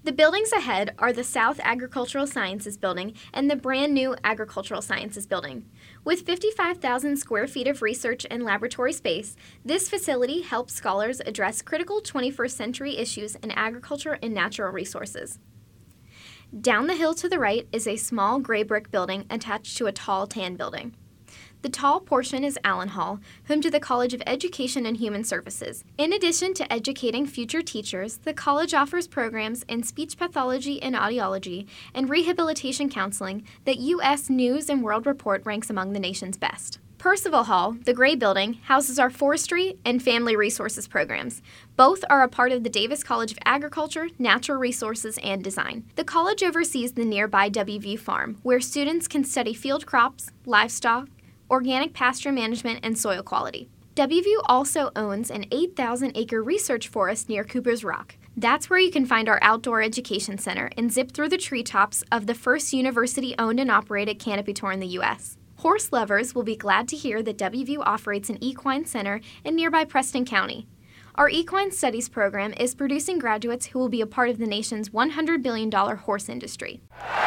The buildings ahead are the South Agricultural Sciences Building and the brand new Agricultural Sciences Building. With 55,000 square feet of research and laboratory space, this facility helps scholars address critical 21st century issues in agriculture and natural resources. Down the hill to the right is a small gray brick building attached to a tall tan building. The tall portion is Allen Hall, home to the College of Education and Human Services. In addition to educating future teachers, the college offers programs in speech pathology and audiology and rehabilitation counseling that U.S. News and World Report ranks among the nation's best. Percival Hall, the gray building, houses our forestry and family resources programs. Both are a part of the Davis College of Agriculture, Natural Resources, and Design. The college oversees the nearby WVU Farm, where students can study field crops, livestock, organic pasture management, and soil quality. WVU also owns an 8,000-acre research forest near Cooper's Rock. That's where you can find our outdoor education center and zip through the treetops of the first university-owned and operated canopy tour in the U.S. Horse lovers will be glad to hear that WVU operates an equine center in nearby Preston County. Our Equine Studies program is producing graduates who will be a part of the nation's $100 billion horse industry.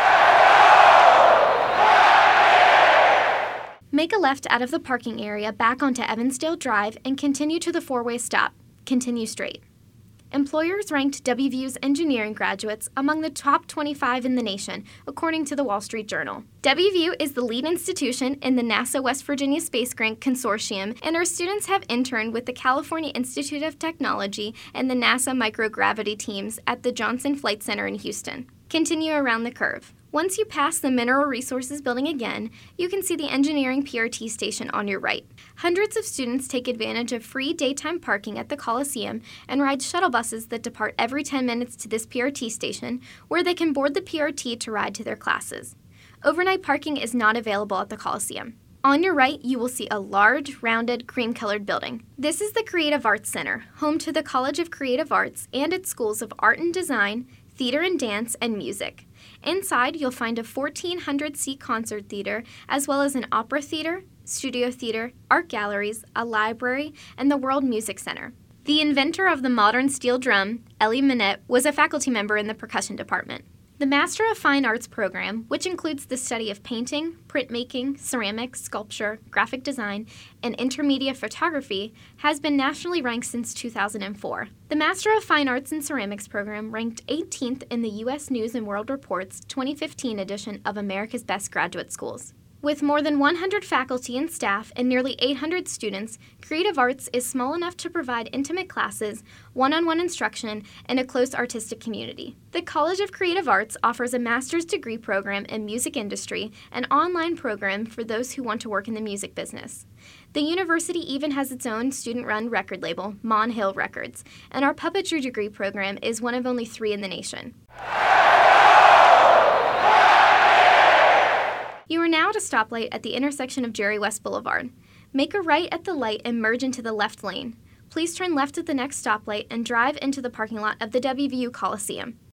Make a left out of the parking area back onto Evansdale Drive and continue to the four-way stop. Continue straight. Employers ranked WVU's engineering graduates among the top 25 in the nation, according to the Wall Street Journal. WVU is the lead institution in the NASA West Virginia Space Grant Consortium, and our students have interned with the California Institute of Technology and the NASA microgravity teams at the Johnson Flight Center in Houston. Continue around the curve. Once you pass the Mineral Resources Building again, you can see the Engineering PRT station on your right. Hundreds of students take advantage of free daytime parking at the Coliseum and ride shuttle buses that depart every 10 minutes to this PRT station, where they can board the PRT to ride to their classes. Overnight parking is not available at the Coliseum. On your right, you will see a large, rounded, cream-colored building. This is the Creative Arts Center, home to the College of Creative Arts and its schools of art and design, theater and dance, and music. Inside, you'll find a 1,400-seat concert theater, as well as an opera theater, studio theater, art galleries, a library, and the World Music Center. The inventor of the modern steel drum, Elie Minette, was a faculty member in the percussion department. The Master of Fine Arts program, which includes the study of painting, printmaking, ceramics, sculpture, graphic design, and intermedia photography, has been nationally ranked since 2004. The Master of Fine Arts in Ceramics program ranked 18th in the U.S. News and World Report's 2015 edition of America's Best Graduate Schools. With more than 100 faculty and staff and nearly 800 students, Creative Arts is small enough to provide intimate classes, one-on-one instruction, and a close artistic community. The College of Creative Arts offers a master's degree program in music industry, an online program for those who want to work in the music business. The university even has its own student-run record label, Mon Hill Records, and our puppetry degree program is one of only 3 in the nation. You are now at a stoplight at the intersection of Jerry West Boulevard. Make a right at the light and merge into the left lane. Please turn left at the next stoplight and drive into the parking lot of the WVU Coliseum.